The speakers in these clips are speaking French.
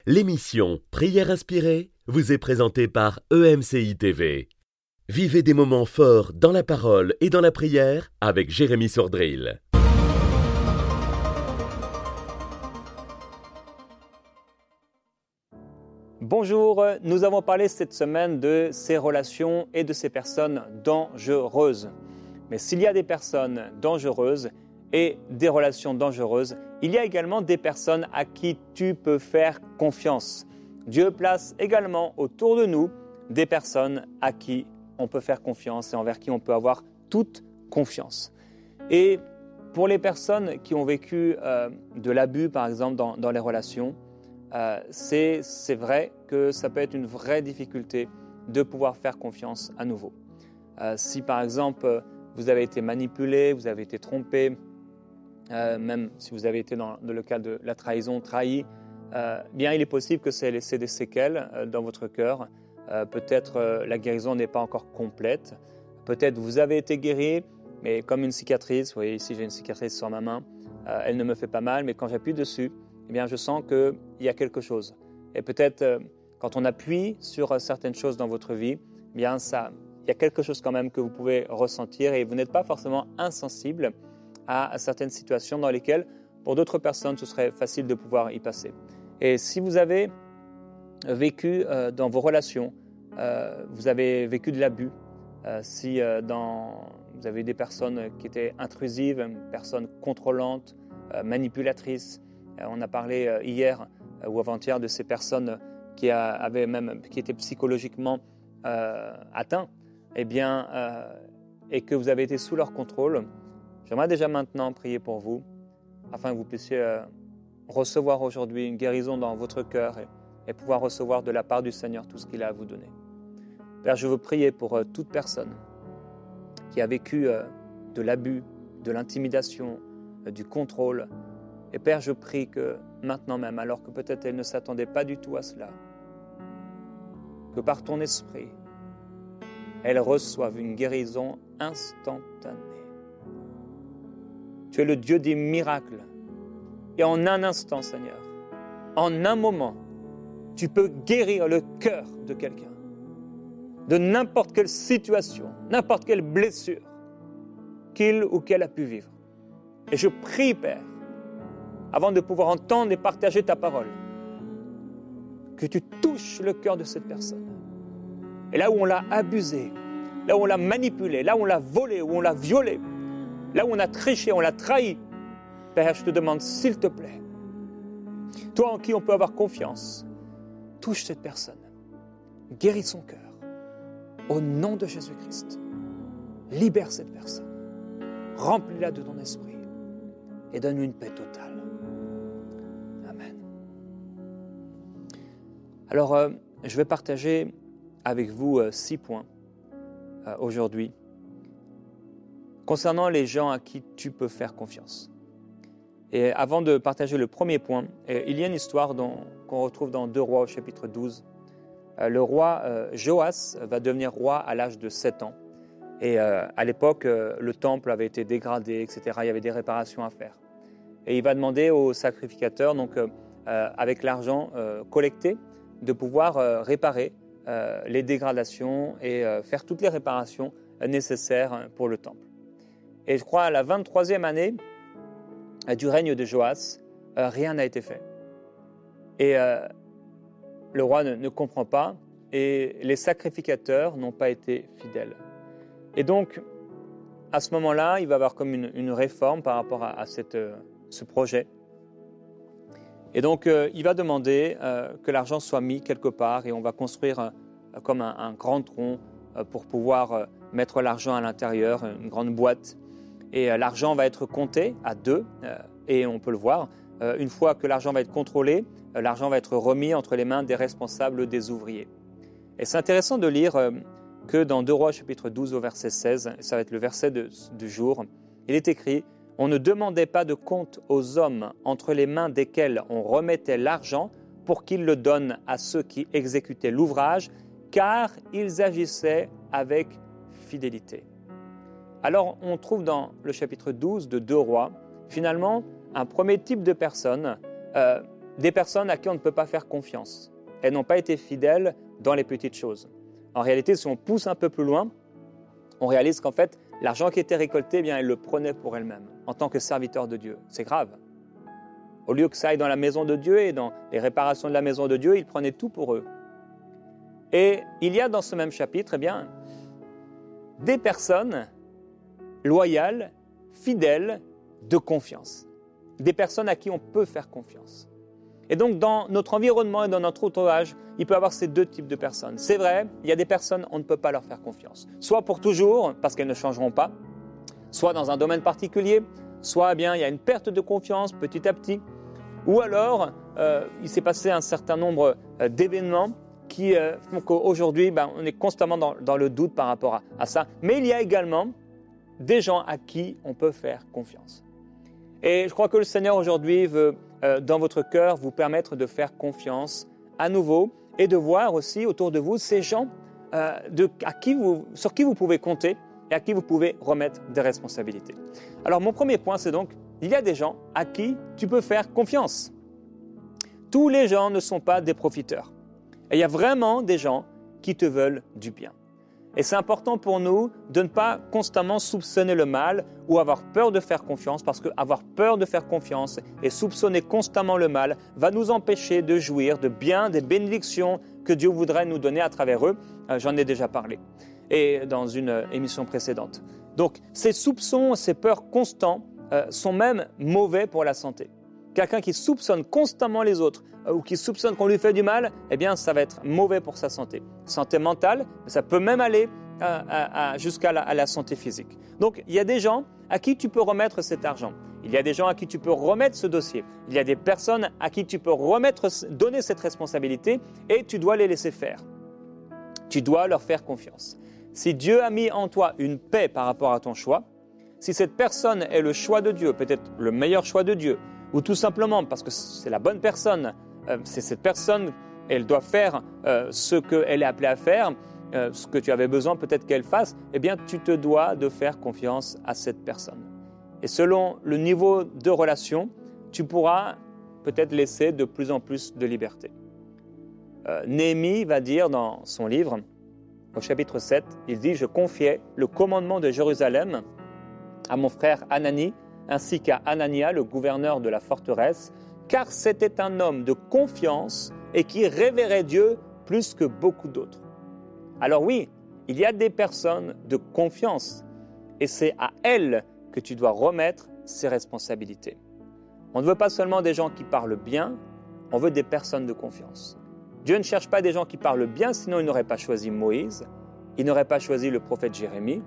L'émission Prière inspirée vous est présentée par EMCI TV. Vivez des moments forts dans la parole et dans la prière avec Jérémy Sordrill. Bonjour, nous avons parlé cette semaine de ces relations et de ces personnes dangereuses. Mais s'il y a des personnes dangereuses et des relations dangereuses, il y a également des personnes à qui tu peux faire confiance. Dieu place également autour de nous des personnes à qui on peut faire confiance et envers qui on peut avoir toute confiance. Et pour les personnes qui ont vécu de l'abus, par exemple, dans les relations, c'est vrai que ça peut être une vraie difficulté de pouvoir faire confiance à nouveau. Si par exemple vous avez été manipulé, vous avez été trompé, même si vous avez été dans le cas de la trahison, trahi, bien il est possible que ça ait laissé des séquelles dans votre cœur. Peut-être la guérison n'est pas encore complète. Peut-être vous avez été guéri, mais comme une cicatrice. Vous voyez ici j'ai une cicatrice sur ma main. Elle ne me fait pas mal, mais quand j'appuie dessus, eh bien, je sens qu'il y a quelque chose. Et peut-être quand on appuie sur certaines choses dans votre vie, eh bien, il y a quelque chose quand même que vous pouvez ressentir et vous n'êtes pas forcément insensible à certaines situations dans lesquelles, pour d'autres personnes, ce serait facile de pouvoir y passer. Et si vous avez vécu dans vos relations, vous avez vécu de l'abus, si vous avez des personnes qui étaient intrusives, personnes contrôlantes, manipulatrices, on a parlé hier ou avant-hier de ces personnes qui étaient psychologiquement atteints, eh bien, et que vous avez été sous leur contrôle. J'aimerais déjà maintenant prier pour vous, afin que vous puissiez recevoir aujourd'hui une guérison dans votre cœur et pouvoir recevoir de la part du Seigneur tout ce qu'il a à vous donner. Père, je veux prier pour toute personne qui a vécu de l'abus, de l'intimidation, du contrôle. Et Père, je prie que maintenant même, alors que peut-être elle ne s'attendait pas du tout à cela, que par ton esprit, elle reçoive une guérison instantanée. Tu es le Dieu des miracles. Et en un instant, Seigneur, en un moment, tu peux guérir le cœur de quelqu'un, de n'importe quelle situation, n'importe quelle blessure qu'il ou qu'elle a pu vivre. Et je prie, Père, avant de pouvoir entendre et partager ta parole, que tu touches le cœur de cette personne. Et là où on l'a abusé, là où on l'a manipulé, là où on l'a volé, où on l'a violé, là où on a triché, on l'a trahi, Père, je te demande, s'il te plaît, toi en qui on peut avoir confiance, touche cette personne, guéris son cœur, au nom de Jésus-Christ. Libère cette personne, remplis-la de ton esprit et donne-lui une paix totale. Amen. Alors, je vais partager avec vous 6 points aujourd'hui concernant les gens à qui tu peux faire confiance. Et avant de partager le premier point, il y a une histoire qu'on retrouve dans 2 Rois au chapitre 12. Le roi Joas va devenir roi à l'âge de 7 ans. Et à l'époque, le temple avait été dégradé, etc. Il y avait des réparations à faire. Et il va demander aux sacrificateurs, donc avec l'argent collecté, de pouvoir réparer les dégradations et faire toutes les réparations nécessaires pour le temple. Et je crois à la 23e année du règne de Joas, rien n'a été fait. Et le roi ne comprend pas et les sacrificateurs n'ont pas été fidèles. Et donc, à ce moment-là, il va y avoir comme une réforme par rapport à ce projet. Et donc, il va demander que l'argent soit mis quelque part et on va construire comme un grand tronc pour pouvoir mettre l'argent à l'intérieur, une grande boîte. Et l'argent va être compté à 2 et on peut le voir. Une fois que l'argent va être contrôlé, l'argent va être remis entre les mains des responsables des ouvriers. Et c'est intéressant de lire que dans 2 Rois chapitre 12 au verset 16, ça va être le verset du jour, il est écrit « On ne demandait pas de compte aux hommes entre les mains desquels on remettait l'argent pour qu'ils le donnent à ceux qui exécutaient l'ouvrage, car ils agissaient avec fidélité. » Alors, on trouve dans le chapitre 12 de 2 Rois, finalement, un premier type de personnes des personnes à qui on ne peut pas faire confiance. Elles n'ont pas été fidèles dans les petites choses. En réalité, si on pousse un peu plus loin, on réalise qu'en fait, l'argent qui était récolté, eh bien, elles le prenaient pour elles-mêmes, en tant que serviteurs de Dieu. C'est grave. Au lieu que ça aille dans la maison de Dieu et dans les réparations de la maison de Dieu, ils prenaient tout pour eux. Et il y a dans ce même chapitre, eh bien, des personnes loyales, fidèles, de confiance. Des personnes à qui on peut faire confiance. Et donc, dans notre environnement et dans notre entourage, il peut y avoir ces deux types de personnes. C'est vrai, il y a des personnes, on ne peut pas leur faire confiance. Soit pour toujours, parce qu'elles ne changeront pas, soit dans un domaine particulier, soit eh bien, il y a une perte de confiance petit à petit, ou alors il s'est passé un certain nombre d'événements qui font qu'aujourd'hui, on est constamment dans le doute par rapport à ça. Mais il y a également des gens à qui on peut faire confiance. Et je crois que le Seigneur aujourd'hui veut, dans votre cœur, vous permettre de faire confiance à nouveau et de voir aussi autour de vous ces gens sur qui vous pouvez compter et à qui vous pouvez remettre des responsabilités. Alors mon premier point, c'est donc, il y a des gens à qui tu peux faire confiance. Tous les gens ne sont pas des profiteurs. Et il y a vraiment des gens qui te veulent du bien. Et c'est important pour nous de ne pas constamment soupçonner le mal ou avoir peur de faire confiance, parce qu'avoir peur de faire confiance et soupçonner constamment le mal va nous empêcher de jouir de bien, des bénédictions que Dieu voudrait nous donner à travers eux. J'en ai déjà parlé et dans une émission précédente. Donc ces soupçons, ces peurs constants sont même mauvais pour la santé. Quelqu'un qui soupçonne constamment les autres ou qui soupçonne qu'on lui fait du mal, eh bien, ça va être mauvais pour sa santé. Santé mentale, ça peut même aller jusqu'à la santé physique. Donc, il y a des gens à qui tu peux remettre cet argent. Il y a des gens à qui tu peux remettre ce dossier. Il y a des personnes à qui tu peux donner cette responsabilité et tu dois les laisser faire. Tu dois leur faire confiance. Si Dieu a mis en toi une paix par rapport à ton choix, si cette personne est le choix de Dieu, peut-être le meilleur choix de Dieu, ou tout simplement parce que c'est la bonne personne, c'est cette personne, elle doit faire ce qu'elle est appelée à faire, ce que tu avais besoin peut-être qu'elle fasse, eh bien tu te dois de faire confiance à cette personne. Et selon le niveau de relation, tu pourras peut-être laisser de plus en plus de liberté. Néhémie va dire dans son livre, au chapitre 7, il dit « Je confiais le commandement de Jérusalem à mon frère Hanani, ainsi qu'à Hanania, le gouverneur de la forteresse, car c'était un homme de confiance et qui révérait Dieu plus que beaucoup d'autres. » Alors oui, il y a des personnes de confiance et c'est à elles que tu dois remettre ces responsabilités. On ne veut pas seulement des gens qui parlent bien, on veut des personnes de confiance. Dieu ne cherche pas des gens qui parlent bien, sinon il n'aurait pas choisi Moïse, il n'aurait pas choisi le prophète Jérémie.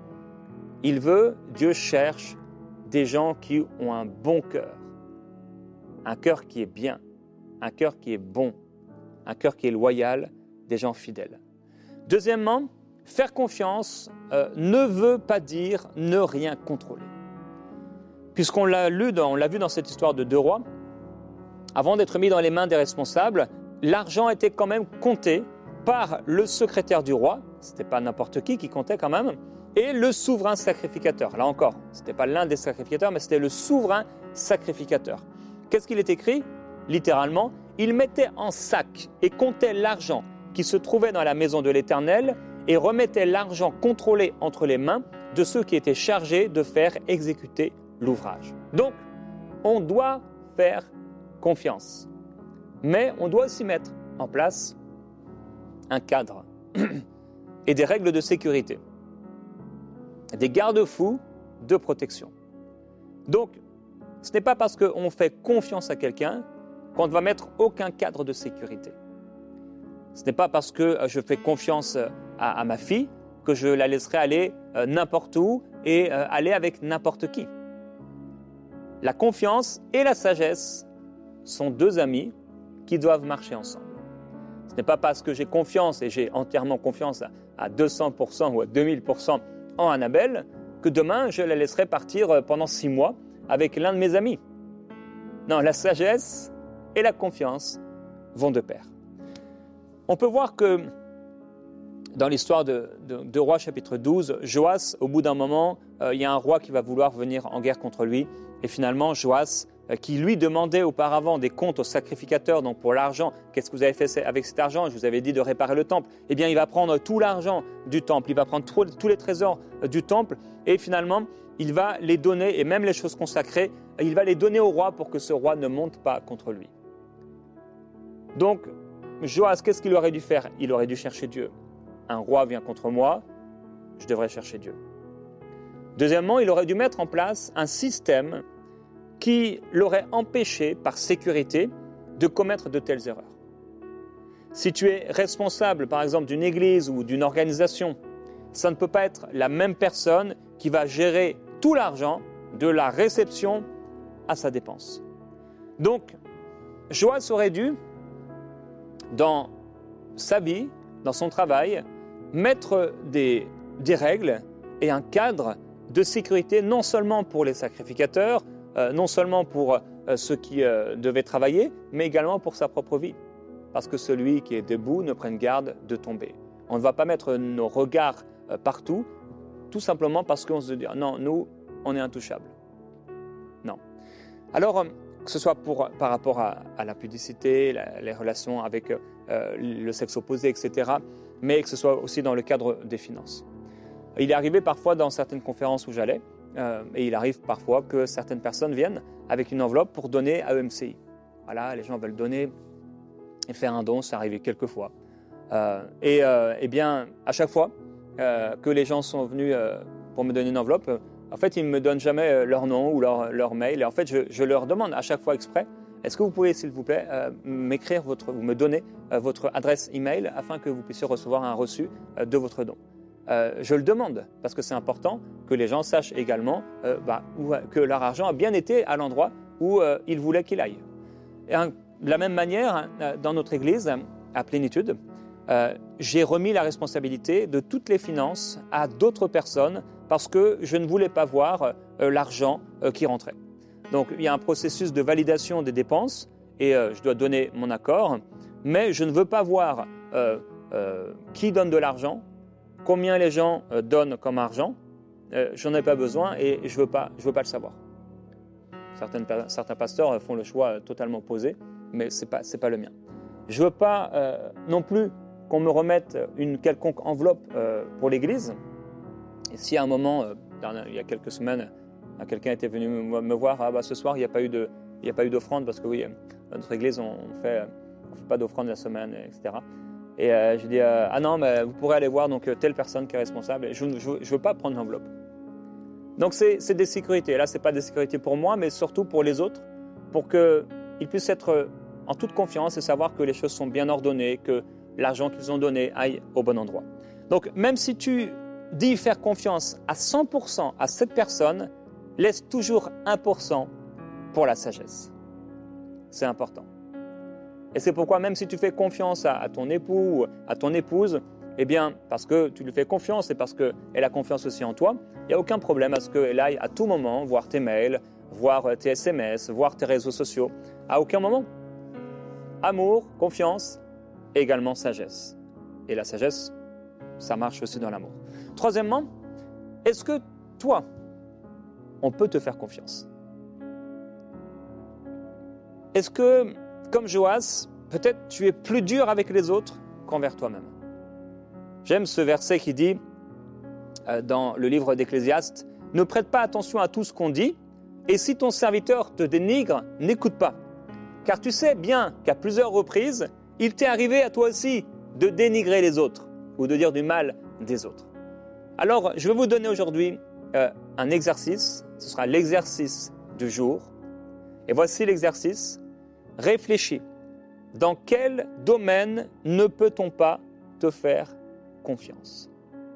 Dieu cherche des gens qui ont un bon cœur, un cœur qui est bien, un cœur qui est bon, un cœur qui est loyal, des gens fidèles. Deuxièmement, faire confiance ne veut pas dire ne rien contrôler. Puisqu'on l'a vu dans cette histoire de 2 rois, avant d'être mis dans les mains des responsables, l'argent était quand même compté par le secrétaire du roi, ce n'était pas n'importe qui comptait quand même, et le souverain sacrificateur. Là encore, ce n'était pas l'un des sacrificateurs, mais c'était le souverain sacrificateur. Qu'est-ce qu'il est écrit ? Littéralement, il mettait en sac et comptait l'argent qui se trouvait dans la maison de l'Éternel et remettait l'argent contrôlé entre les mains de ceux qui étaient chargés de faire exécuter l'ouvrage. Donc, on doit faire confiance. Mais on doit aussi mettre en place un cadre et des règles de sécurité, des garde-fous de protection. Donc, ce n'est pas parce qu'on fait confiance à quelqu'un qu'on ne va mettre aucun cadre de sécurité. Ce n'est pas parce que je fais confiance à ma fille que je la laisserai aller n'importe où et aller avec n'importe qui. La confiance et la sagesse sont 2 amis qui doivent marcher ensemble. Ce n'est pas parce que j'ai confiance et j'ai entièrement confiance à 200% ou à 2000% en Annabelle que demain je la laisserai partir pendant 6 mois avec l'un de mes amis. Non, la sagesse et la confiance vont de pair. On peut voir que dans l'histoire de Rois chapitre 12, Joas, au bout d'un moment, il y a un roi qui va vouloir venir en guerre contre lui et finalement Joas qui lui demandait auparavant des comptes au sacrificateur, donc pour l'argent, qu'est-ce que vous avez fait avec cet argent? Je vous avais dit de réparer le temple. Eh bien, il va prendre tout l'argent du temple, il va prendre tous les trésors du temple et finalement, il va les donner, et même les choses consacrées, il va les donner au roi pour que ce roi ne monte pas contre lui. Donc, Joas, qu'est-ce qu'il aurait dû faire? Il aurait dû chercher Dieu. Un roi vient contre moi, je devrais chercher Dieu. Deuxièmement, il aurait dû mettre en place un système qui l'aurait empêché, par sécurité, de commettre de telles erreurs. Si tu es responsable, par exemple, d'une église ou d'une organisation, ça ne peut pas être la même personne qui va gérer tout l'argent de la réception à sa dépense. Donc, Joas aurait dû, dans sa vie, dans son travail, mettre des règles et un cadre de sécurité, non seulement pour les sacrificateurs, non seulement pour ceux qui devaient travailler, mais également pour sa propre vie. Parce que celui qui est debout ne prenne garde de tomber. On ne va pas mettre nos regards partout, tout simplement parce qu'on se dit « non, nous, on est intouchables ». Non. Alors, que ce soit par rapport à la pudicité, les relations avec le sexe opposé, etc., mais que ce soit aussi dans le cadre des finances. Il est arrivé parfois dans certaines conférences où j'allais, et il arrive parfois que certaines personnes viennent avec une enveloppe pour donner à EMCI. Voilà, les gens veulent donner et faire un don, c'est arrivé quelques fois. Et bien, à chaque fois que les gens sont venus pour me donner une enveloppe, en fait, ils ne me donnent jamais leur nom ou leur mail. Et en fait, je leur demande à chaque fois exprès, est-ce que vous pouvez, s'il vous plaît, m'écrire ou me donner votre adresse email afin que vous puissiez recevoir un reçu de votre don. Je le demande parce que c'est important que les gens sachent également que leur argent a bien été à l'endroit où ils voulaient qu'il aille. Et de la même manière, dans notre église, à Plénitude, j'ai remis la responsabilité de toutes les finances à d'autres personnes parce que je ne voulais pas voir l'argent qui rentrait. Donc il y a un processus de validation des dépenses et je dois donner mon accord, mais je ne veux pas voir qui donne de l'argent, combien les gens donnent comme argent, j'en ai pas besoin et je veux pas le savoir. Certains pasteurs font le choix totalement opposé, mais c'est pas le mien. Je veux pas non plus qu'on me remette une quelconque enveloppe pour l'église. Et si à un moment, il y a quelques semaines, quelqu'un était venu me voir, ce soir il n'y a pas eu d'offrande parce que oui, dans notre église on fait pas d'offrande la semaine, etc. Et je dis non, mais vous pourrez aller voir donc telle personne qui est responsable. Et je ne veux pas prendre l'enveloppe. Donc c'est des sécurités. Là, c'est pas des sécurités pour moi, mais surtout pour les autres, pour qu'ils puissent être en toute confiance et savoir que les choses sont bien ordonnées, que l'argent qu'ils ont donné aille au bon endroit. Donc même si tu dis faire confiance à 100% à cette personne, laisse toujours 1% pour la sagesse. C'est important. Et c'est pourquoi même si tu fais confiance à ton époux ou à ton épouse, eh bien, parce que tu lui fais confiance et parce qu'elle a confiance aussi en toi, il n'y a aucun problème à ce qu'elle aille à tout moment voir tes mails, voir tes SMS, voir tes réseaux sociaux. À aucun moment. Amour, confiance et également sagesse. Et la sagesse, ça marche aussi dans l'amour. Troisièmement, est-ce que toi, on peut te faire confiance? Est-ce que, comme Joas, peut-être tu es plus dur avec les autres qu'envers toi-même? J'aime ce verset qui dit, dans le livre d'Ecclésiaste, « Ne prête pas attention à tout ce qu'on dit, et si ton serviteur te dénigre, n'écoute pas. Car tu sais bien qu'à plusieurs reprises, il t'est arrivé à toi aussi de dénigrer les autres, ou de dire du mal des autres. » Alors, je vais vous donner aujourd'hui un exercice, ce sera l'exercice du jour. Et voici l'exercice. Réfléchis. Dans quel domaine ne peut-on pas te faire confiance?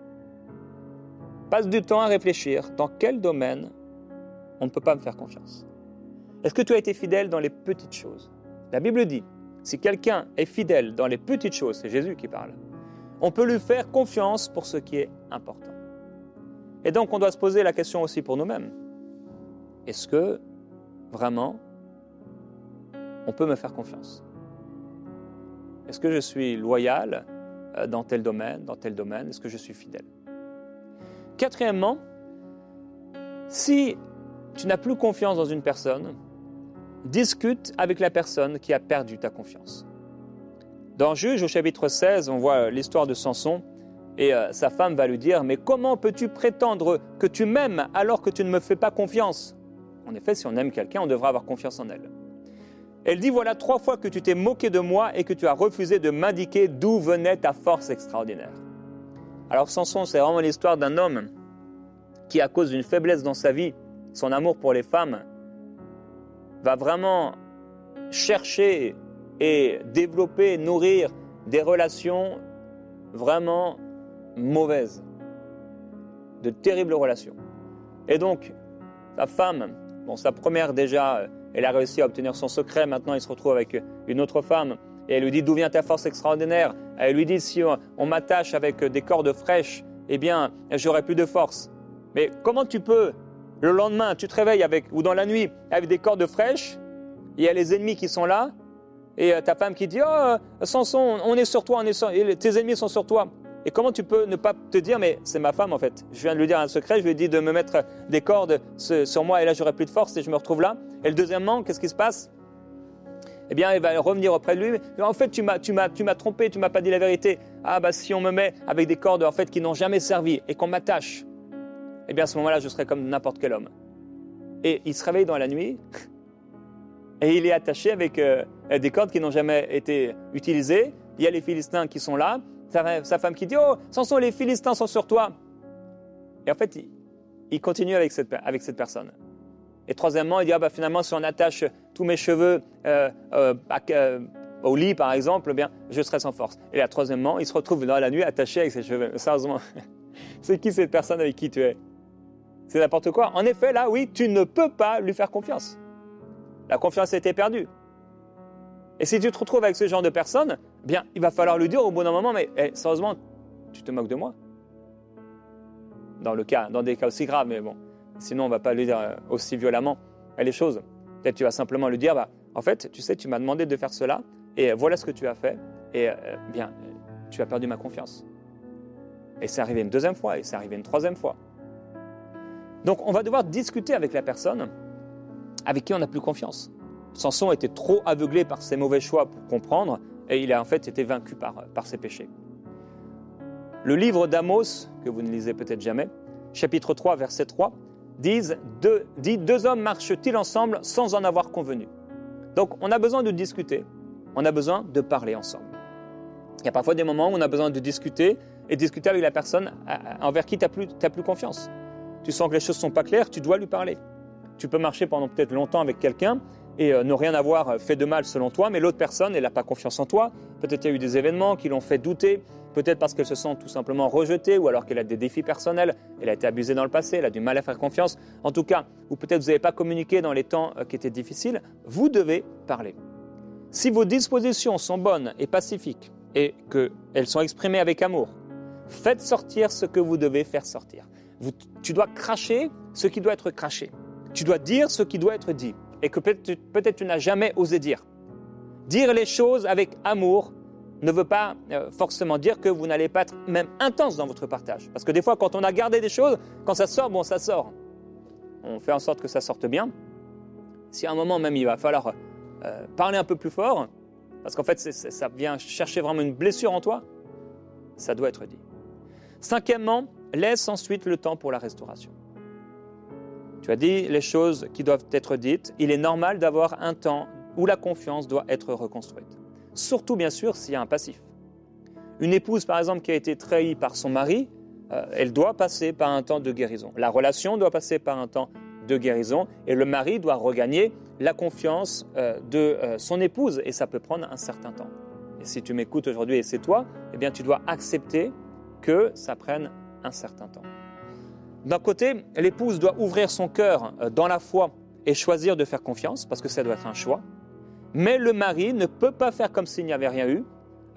Passe du temps à réfléchir. Dans quel domaine on ne peut pas me faire confiance? Est-ce que tu as été fidèle dans les petites choses? La Bible dit, si quelqu'un est fidèle dans les petites choses, c'est Jésus qui parle, on peut lui faire confiance pour ce qui est important. Et donc, on doit se poser la question aussi pour nous-mêmes. Est-ce que, vraiment, on peut me faire confiance? Est-ce que je suis loyal dans tel domaine, Est-ce que je suis fidèle? Quatrièmement, si tu n'as plus confiance dans une personne, discute avec la personne qui a perdu ta confiance. Dans Juge, au chapitre 16, on voit l'histoire de Samson et sa femme va lui dire « Mais comment peux-tu prétendre que tu m'aimes alors que tu ne me fais pas confiance ?» En effet, si on aime quelqu'un, on devra avoir confiance en elle. Elle dit « Voilà 3 fois que tu t'es moqué de moi et que tu as refusé de m'indiquer d'où venait ta force extraordinaire. » Alors Samson, c'est vraiment l'histoire d'un homme qui, à cause d'une faiblesse dans sa vie, son amour pour les femmes, va vraiment chercher et développer, nourrir des relations vraiment mauvaises, de terribles relations. Et donc, sa femme, sa première déjà, elle a réussi à obtenir son secret, maintenant il se retrouve avec une autre femme, et elle lui dit « D'où vient ta force extraordinaire ?» Elle lui dit « Si on m'attache avec des cordes fraîches, eh bien, j'aurai plus de force. » Mais comment tu peux, le lendemain, tu te réveilles ou dans la nuit, avec des cordes fraîches, il y a les ennemis qui sont là, et ta femme qui dit « Oh, Samson, on est sur toi, tes ennemis sont sur toi. » Et comment tu peux ne pas te dire « Mais c'est ma femme en fait. Je viens de lui dire un secret, je lui ai dit de me mettre des cordes sur moi et là j'aurai plus de force et je me retrouve là. » Et le deuxièmement, qu'est-ce qui se passe ? Eh bien, il va revenir auprès de lui. « En fait, tu m'as trompé, tu m'as pas dit la vérité. Ah bah si on me met avec des cordes en fait qui n'ont jamais servi et qu'on m'attache, eh bien à ce moment-là, je serai comme n'importe quel homme. » Et il se réveille dans la nuit et il est attaché avec des cordes qui n'ont jamais été utilisées. Il y a les Philistins qui sont là. Sa femme qui dit « Oh, Samson, les Philistins sont sur toi. » Et en fait, il continue avec cette personne. Et troisièmement, il dit « Ah bah finalement, si on attache tous mes cheveux au lit, par exemple, eh bien, je serai sans force. » Et là, troisièmement, il se retrouve dans la nuit attaché avec ses cheveux. Sérieusement, c'est qui cette personne avec qui tu es ? C'est n'importe quoi. En effet, là, oui, tu ne peux pas lui faire confiance. La confiance a été perdue. Et si tu te retrouves avec ce genre de personne, eh bien, il va falloir lui dire au bout d'un moment, mais sérieusement, tu te moques de moi ? Dans des cas aussi graves, mais bon, sinon on ne va pas lui dire aussi violemment les choses. Peut-être tu vas simplement lui dire, en fait, tu sais, tu m'as demandé de faire cela, et voilà ce que tu as fait, et bien, tu as perdu ma confiance. Et c'est arrivé une deuxième fois, et c'est arrivé une troisième fois. Donc on va devoir discuter avec la personne avec qui on n'a plus confiance. Samson était trop aveuglé par ses mauvais choix pour comprendre, et il a en fait été vaincu par ses péchés. Le livre d'Amos, que vous ne lisez peut-être jamais, chapitre 3, verset 3, dit « Deux hommes marchent-ils ensemble sans en avoir convenu ?» Donc on a besoin de discuter, on a besoin de parler ensemble. Il y a parfois des moments où on a besoin de discuter, et discuter avec la personne envers qui tu n'as plus confiance. Tu sens que les choses ne sont pas claires, tu dois lui parler. Tu peux marcher pendant peut-être longtemps avec quelqu'un et ne rien avoir fait de mal selon toi, mais l'autre personne, elle n'a pas confiance en toi. Peut-être qu'il y a eu des événements qui l'ont fait douter, peut-être parce qu'elle se sent tout simplement rejetée ou alors qu'elle a des défis personnels, elle a été abusée dans le passé, elle a du mal à faire confiance. En tout cas, ou peut-être vous n'avez pas communiqué dans les temps qui étaient difficiles, vous devez parler. Si vos dispositions sont bonnes et pacifiques et qu'elles sont exprimées avec amour, faites sortir ce que vous devez faire sortir. Tu dois cracher ce qui doit être craché. Tu dois dire ce qui doit être dit et que peut-être tu n'as jamais osé dire. Dire les choses avec amour ne veut pas forcément dire que vous n'allez pas être même intense dans votre partage. Parce que des fois, quand on a gardé des choses, quand ça sort, ça sort. On fait en sorte que ça sorte bien. Si à un moment même, il va falloir parler un peu plus fort, parce qu'en fait, ça vient chercher vraiment une blessure en toi, ça doit être dit. Cinquièmement, laisse ensuite le temps pour la restauration. Tu as dit les choses qui doivent être dites. Il est normal d'avoir un temps où la confiance doit être reconstruite. Surtout, bien sûr, s'il y a un passif. Une épouse, par exemple, qui a été trahie par son mari, elle doit passer par un temps de guérison. La relation doit passer par un temps de guérison et le mari doit regagner la confiance de son épouse et ça peut prendre un certain temps. Et si tu m'écoutes aujourd'hui et c'est toi, eh bien, tu dois accepter que ça prenne un certain temps. D'un côté, l'épouse doit ouvrir son cœur dans la foi et choisir de faire confiance, parce que ça doit être un choix. Mais le mari ne peut pas faire comme s'il n'y avait rien eu,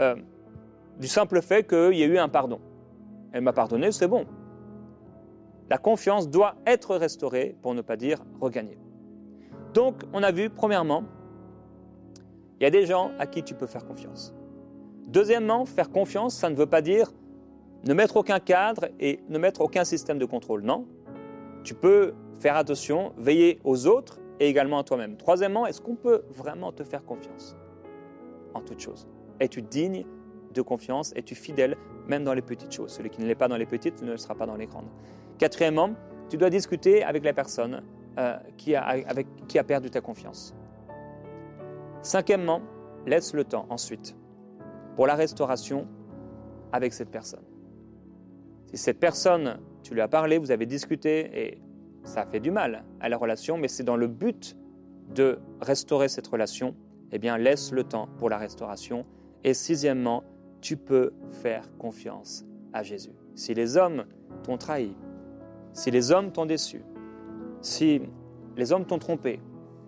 du simple fait qu'il y a eu un pardon. Elle m'a pardonné, c'est bon. La confiance doit être restaurée, pour ne pas dire regagnée. Donc, on a vu, premièrement, il y a des gens à qui tu peux faire confiance. Deuxièmement, faire confiance, ça ne veut pas dire ne mettre aucun cadre et ne mettre aucun système de contrôle. Non, tu peux faire attention, veiller aux autres et également à toi-même. Troisièmement, est-ce qu'on peut vraiment te faire confiance en toutes choses? Es-tu digne de confiance? Es-tu fidèle même dans les petites choses? Celui qui ne l'est pas dans les petites ne le sera pas dans les grandes. Quatrièmement, tu dois discuter avec la personne qui a perdu ta confiance. Cinquièmement, laisse le temps ensuite pour la restauration avec cette personne. Si cette personne, tu lui as parlé, vous avez discuté et ça fait du mal à la relation, mais c'est dans le but de restaurer cette relation, eh bien laisse le temps pour la restauration. Et sixièmement, tu peux faire confiance à Jésus. Si les hommes t'ont trahi, si les hommes t'ont déçu, si les hommes t'ont trompé,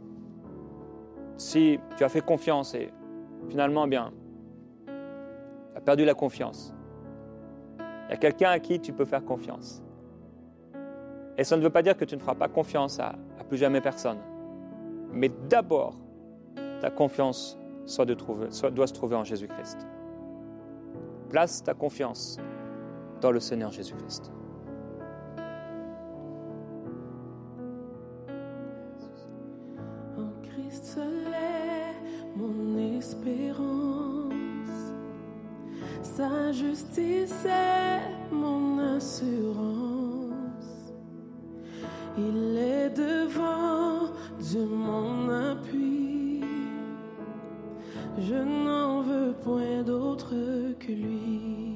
si tu as fait confiance et finalement, tu as perdu la confiance, il y a quelqu'un à qui tu peux faire confiance. Et ça ne veut pas dire que tu ne feras pas confiance à plus jamais personne. Mais d'abord, ta confiance doit se trouver en Jésus-Christ. Place ta confiance dans le Seigneur Jésus-Christ. En Christ seul est mon espérance, sa justice est mon assurance. Il est devant Dieu mon appui, je n'en veux point d'autre que lui.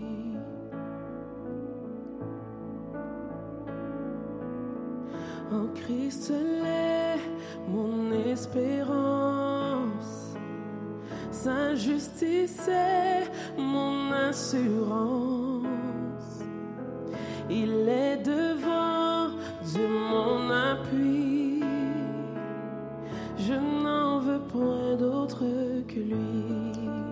En Christ seul est mon espérance, sa justice est mon assurance. Il est devant Dieu mon appui, je n'en veux point d'autre que lui.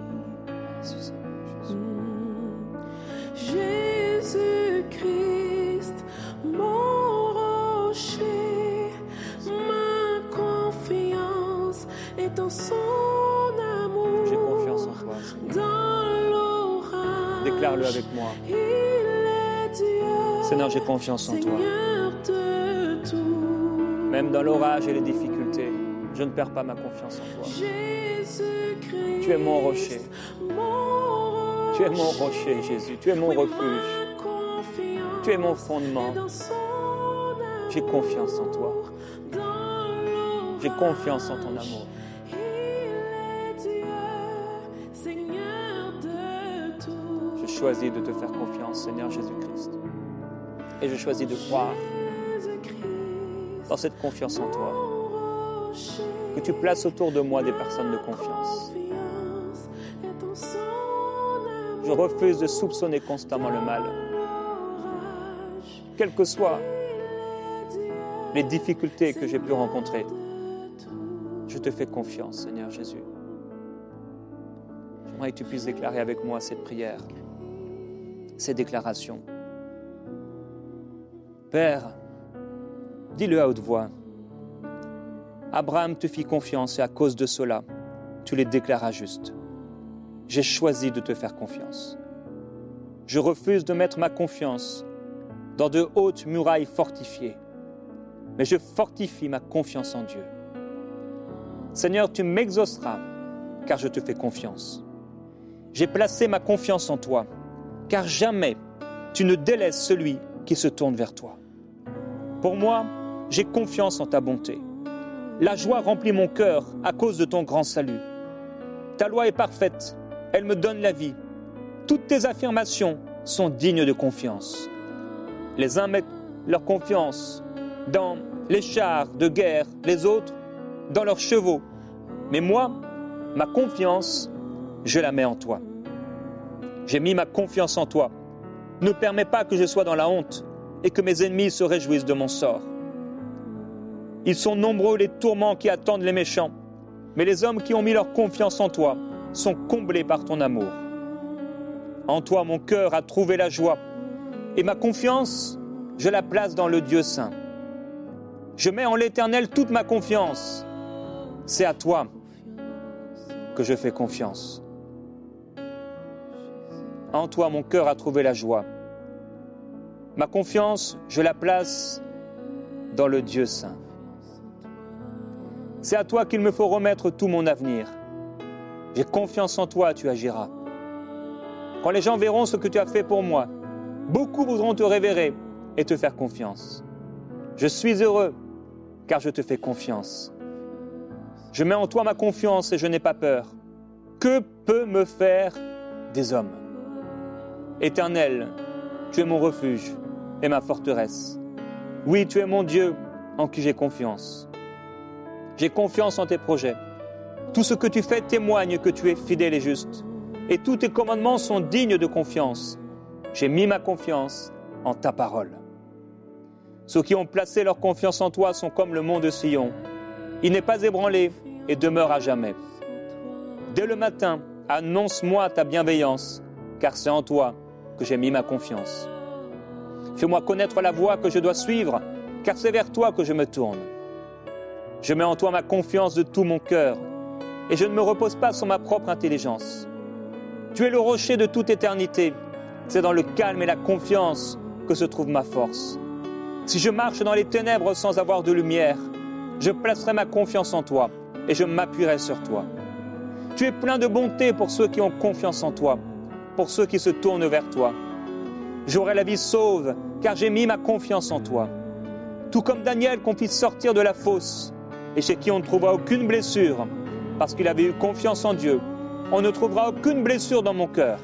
Jésus-Christ, mon rocher, ma confiance est en son amour. J'ai confiance en toi, Seigneur. Dans l'orage, déclare-le avec moi. il est Dieu, Seigneur, j'ai confiance en toi. Seigneur de tout. Même dans l'orage et les difficultés, je ne perds pas ma confiance en toi. Jésus-Christ, Tu es mon rocher. Tu es mon rocher, Jésus. Tu es mon refuge. Tu es mon fondement. J'ai confiance en toi. J'ai confiance en ton amour. Je choisis de te faire confiance, Seigneur Jésus-Christ. Et je choisis de croire dans cette confiance en toi. Que tu places autour de moi des personnes de confiance. Je refuse de soupçonner constamment le mal. Quelles que soient les difficultés que j'ai pu rencontrer, je te fais confiance, Seigneur Jésus. J'aimerais que tu puisses déclarer avec moi cette prière, ces déclarations. Père, dis-le à haute voix. Abraham te fit confiance et à cause de cela, tu les déclaras justes. J'ai choisi de te faire confiance. Je refuse de mettre ma confiance dans de hautes murailles fortifiées, mais je fortifie ma confiance en Dieu. Seigneur, tu m'exauceras, car je te fais confiance. J'ai placé ma confiance en toi, car jamais tu ne délaisses celui qui se tourne vers toi. Pour moi, j'ai confiance en ta bonté. La joie remplit mon cœur à cause de ton grand salut. Ta loi est parfaite, elle me donne la vie. Toutes tes affirmations sont dignes de confiance. Les uns mettent leur confiance dans les chars de guerre, les autres dans leurs chevaux. Mais moi, ma confiance, je la mets en toi. J'ai mis ma confiance en toi. Ne permets pas que je sois dans la honte et que mes ennemis se réjouissent de mon sort. Ils sont nombreux les tourments qui attendent les méchants, mais les hommes qui ont mis leur confiance en toi sont comblés par ton amour. En toi, mon cœur a trouvé la joie, et ma confiance, je la place dans le Dieu saint. Je mets en l'Éternel toute ma confiance. C'est à toi que je fais confiance. En toi, mon cœur a trouvé la joie. Ma confiance, je la place dans le Dieu saint. C'est à toi qu'il me faut remettre tout mon avenir. J'ai confiance en toi, tu agiras. Quand les gens verront ce que tu as fait pour moi, beaucoup voudront te révérer et te faire confiance. Je suis heureux, car je te fais confiance. Je mets en toi ma confiance et je n'ai pas peur. Que peut me faire des hommes? Éternel, tu es mon refuge et ma forteresse. Oui, tu es mon Dieu en qui j'ai confiance. J'ai confiance en tes projets. Tout ce que tu fais témoigne que tu es fidèle et juste. Et tous tes commandements sont dignes de confiance. J'ai mis ma confiance en ta parole. Ceux qui ont placé leur confiance en toi sont comme le mont de Sion. Il n'est pas ébranlé et demeure à jamais. Dès le matin, annonce-moi ta bienveillance, car c'est en toi que j'ai mis ma confiance. Fais-moi connaître la voie que je dois suivre, car c'est vers toi que je me tourne. Je mets en toi ma confiance de tout mon cœur, et je ne me repose pas sur ma propre intelligence. Tu es le rocher de toute éternité. C'est dans le calme et la confiance que se trouve ma force. Si je marche dans les ténèbres sans avoir de lumière, je placerai ma confiance en toi et je m'appuierai sur toi. Tu es plein de bonté pour ceux qui ont confiance en toi, pour ceux qui se tournent vers toi. J'aurai la vie sauve, car j'ai mis ma confiance en toi. Tout comme Daniel qu'on fit sortir de la fosse, et chez qui on ne trouvera aucune blessure, parce qu'il avait eu confiance en Dieu, on ne trouvera aucune blessure dans mon cœur.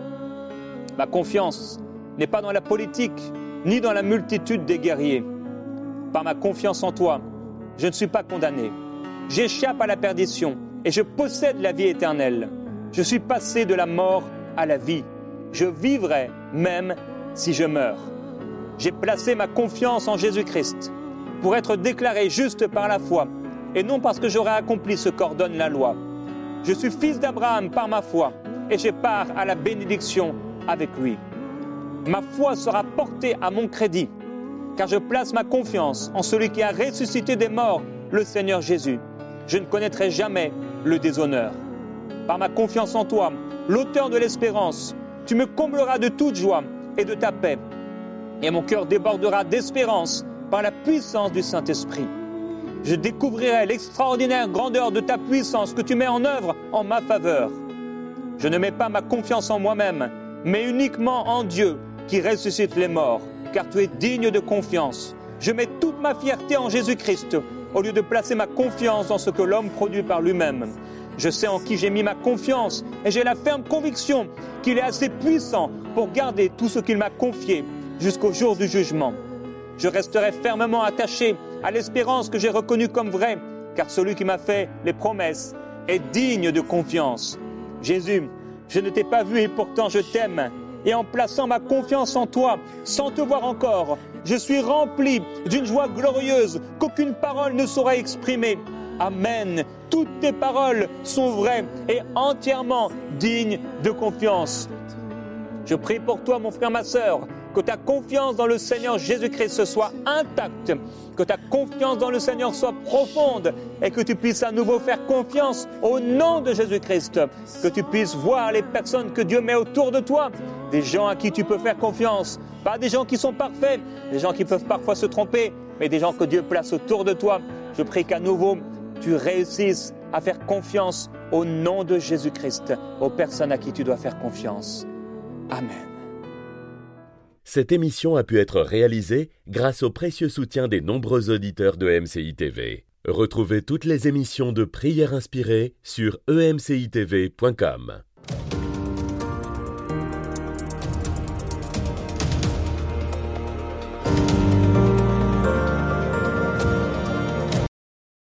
Ma confiance n'est pas dans la politique, ni dans la multitude des guerriers. Par ma confiance en toi, je ne suis pas condamné. J'échappe à la perdition et je possède la vie éternelle. Je suis passé de la mort à la vie. Je vivrai même si je meurs. J'ai placé ma confiance en Jésus-Christ pour être déclaré juste par la foi et non parce que j'aurai accompli ce qu'ordonne la loi. Je suis fils d'Abraham par ma foi et j'ai part à la bénédiction avec lui. Ma foi sera portée à mon crédit, car je place ma confiance en celui qui a ressuscité des morts, le Seigneur Jésus. Je ne connaîtrai jamais le déshonneur. Par ma confiance en toi, l'auteur de l'espérance, tu me combleras de toute joie et de ta paix. Et mon cœur débordera d'espérance par la puissance du Saint-Esprit. Je découvrirai l'extraordinaire grandeur de ta puissance que tu mets en œuvre en ma faveur. Je ne mets pas ma confiance en moi-même, mais uniquement en Dieu qui ressuscite les morts, car tu es digne de confiance. Je mets toute ma fierté en Jésus-Christ, au lieu de placer ma confiance dans ce que l'homme produit par lui-même. Je sais en qui j'ai mis ma confiance, et j'ai la ferme conviction qu'il est assez puissant pour garder tout ce qu'il m'a confié jusqu'au jour du jugement. Je resterai fermement attaché à l'espérance que j'ai reconnue comme vraie, car celui qui m'a fait les promesses est digne de confiance. Jésus, je ne t'ai pas vu et pourtant je t'aime. Et en plaçant ma confiance en toi, sans te voir encore, je suis rempli d'une joie glorieuse qu'aucune parole ne saurait exprimer. Amen. Toutes tes paroles sont vraies et entièrement dignes de confiance. Je prie pour toi, mon frère, ma sœur, que ta confiance dans le Seigneur Jésus-Christ soit intacte, que ta confiance dans le Seigneur soit profonde et que tu puisses à nouveau faire confiance au nom de Jésus-Christ, que tu puisses voir les personnes que Dieu met autour de toi, des gens à qui tu peux faire confiance, pas des gens qui sont parfaits, des gens qui peuvent parfois se tromper, mais des gens que Dieu place autour de toi. Je prie qu'à nouveau, tu réussisses à faire confiance au nom de Jésus-Christ, aux personnes à qui tu dois faire confiance. Amen. Cette émission a pu être réalisée grâce au précieux soutien des nombreux auditeurs de MCI TV. Retrouvez toutes les émissions de Prières inspirées sur emcitv.com.